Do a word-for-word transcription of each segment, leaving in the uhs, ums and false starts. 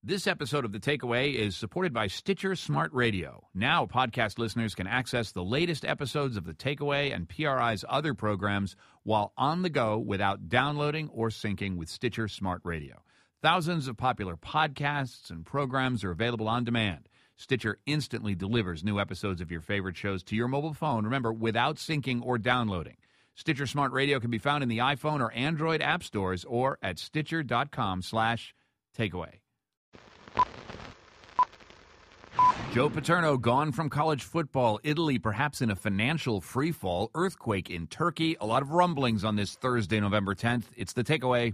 This episode of The Takeaway is supported by Stitcher Smart Radio. Now, podcast listeners can access the latest episodes of The Takeaway and P R I's other programs while on the go without downloading or syncing with Stitcher Smart Radio. Thousands of popular podcasts and programs are available on demand. Stitcher instantly delivers new episodes of your favorite shows to your mobile phone, remember, without syncing or downloading. Stitcher Smart Radio can be found in the iPhone or Android app stores or at stitcher.com slash takeaway. Joe Paterno gone from college football. Italy perhaps in a financial freefall. Earthquake in Turkey. A lot of rumblings on this Thursday, November tenth. It's The Takeaway.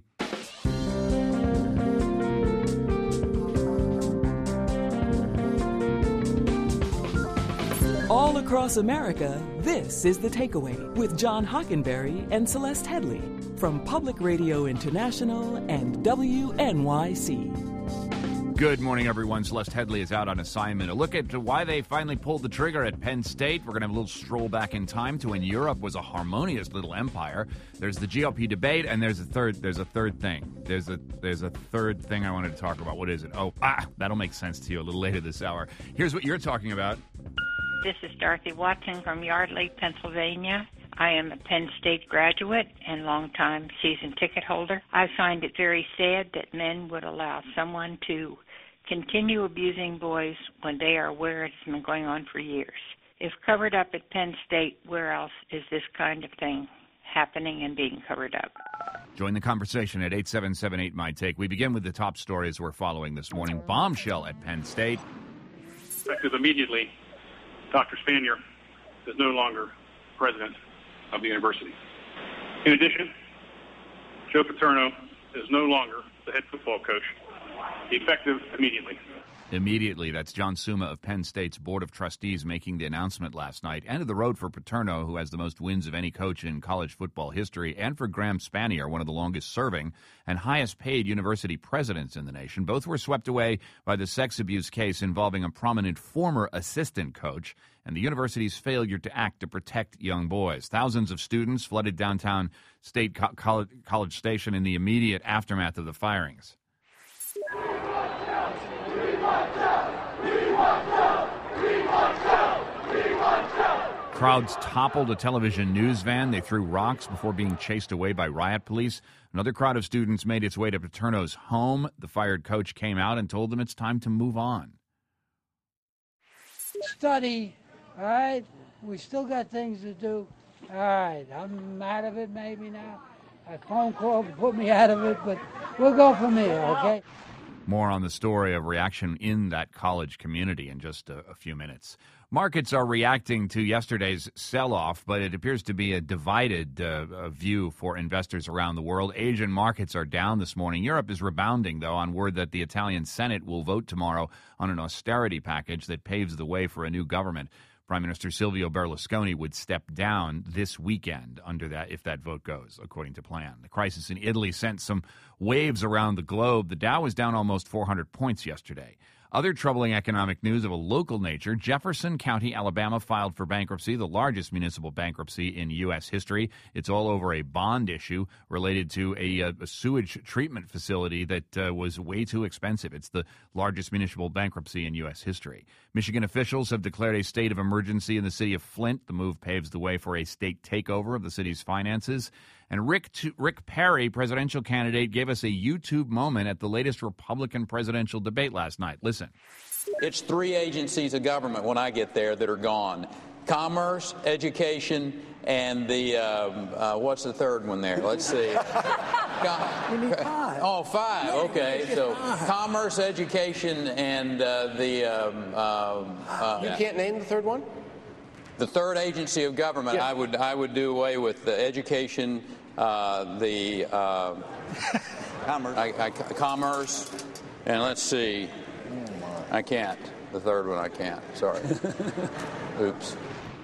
All across America, this is The Takeaway with John Hockenberry and Celeste Headley from Public Radio International and W N Y C. Good morning, everyone. Celeste Headley is out on assignment. A look at why they finally pulled the trigger at Penn State. We're going to have a little stroll back in time to when Europe was a harmonious little empire. There's the G O P debate, and there's a third. There's a third thing. There's a there's a third thing I wanted to talk about. What is it? Oh, ah, that'll make sense to you a little later this hour. Here's what you're talking about. This is Dorothy Watson from Yardley, Pennsylvania. I am a Penn State graduate and longtime season ticket holder. I find it very sad that men would allow someone to continue abusing boys when they are aware it's been going on for years. If covered up at Penn State, where else is this kind of thing happening and being covered up? Join the conversation at eight seven seven eight, M Y T A K E. We begin with the top stories we're following this morning. Bombshell at Penn State. Effective immediately, Doctor Spanier is no longer president of the university. In addition, Joe Paterno is no longer the head football coach, effective immediately. Immediately, that's John Suma of Penn State's Board of Trustees making the announcement last night. End of the road for Paterno, who has the most wins of any coach in college football history, and for Graham Spanier, one of the longest-serving and highest-paid university presidents in the nation. Both were swept away by the sex abuse case involving a prominent former assistant coach and the university's failure to act to protect young boys. Thousands of students flooded downtown State Co- College, College Station in the immediate aftermath of the firings. Crowds toppled a television news van. They threw rocks before being chased away by riot police. Another crowd of students made its way to Paterno's home. The fired coach came out and told them it's time to move on. Study, all right? We still got things to do. All right, I'm out of it maybe now. A phone call to put me out of it, but we'll go from here, okay? More on the story of reaction in that college community in just a, a few minutes. Markets are reacting to yesterday's sell-off, but it appears to be a divided uh, view for investors around the world. Asian markets are down this morning. Europe is rebounding, though, on word that the Italian Senate will vote tomorrow on an austerity package that paves the way for a new government. Prime Minister Silvio Berlusconi would step down this weekend under that if that vote goes according to plan. The crisis in Italy sent some waves around the globe. The Dow was down almost four hundred points yesterday. Other troubling economic news of a local nature, Jefferson County, Alabama, filed for bankruptcy, the largest municipal bankruptcy in U S history. It's all over a bond issue related to a, a sewage treatment facility that uh, was way too expensive. It's the largest municipal bankruptcy in U S history. Michigan officials have declared a state of emergency in the city of Flint. The move paves the way for a state takeover of the city's finances. And Rick Rick Perry, presidential candidate, gave us a YouTube moment at the latest Republican presidential debate last night. Listen. It's three agencies of government when I get there that are gone. Commerce, education, and the, um, uh, what's the third one there? Let's see. You need five. Oh, five. Okay. So commerce, education, and uh, the... Um, um, uh, you can't name the third one? The third agency of government, yeah. I would I would do away with the education, uh, the uh, commerce. I, I, commerce, and let's see, I can't. The third one I can't. Sorry. Oops.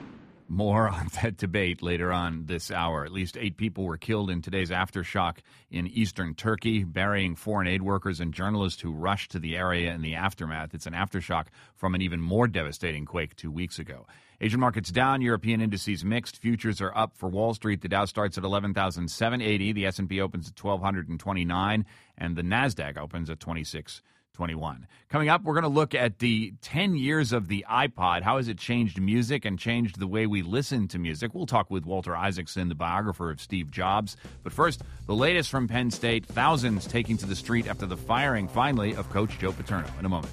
More on that debate later on this hour. At least eight people were killed in today's aftershock in eastern Turkey, burying foreign aid workers and journalists who rushed to the area in the aftermath. It's an aftershock from an even more devastating quake two weeks ago. Asian markets down, European indices mixed. Futures are up for Wall Street. The Dow starts at eleven thousand seven hundred eighty. The S and P opens at twelve twenty-nine, and the NASDAQ opens at twenty-six twenty-one. Coming up, we're going to look at the ten years of the iPod. How has it changed music and changed the way we listen to music? We'll talk with Walter Isaacson, the biographer of Steve Jobs. But first, the latest from Penn State, thousands taking to the street after the firing, finally, of Coach Joe Paterno. In a moment.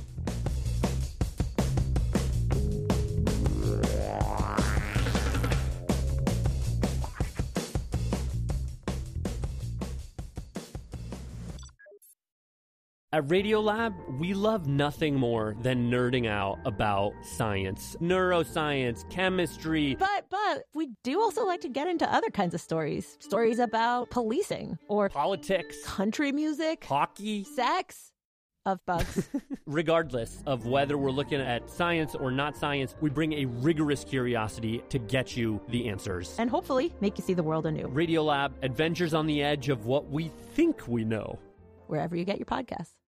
At Radiolab, we love nothing more than nerding out about science, neuroscience, chemistry. But, but, we do also like to get into other kinds of stories. Stories about policing or politics, country music, hockey, sex, of bugs. Regardless of whether we're looking at science or not science, we bring a rigorous curiosity to get you the answers. And hopefully make you see the world anew. Radiolab, adventures on the edge of what we think we know. Wherever you get your podcasts.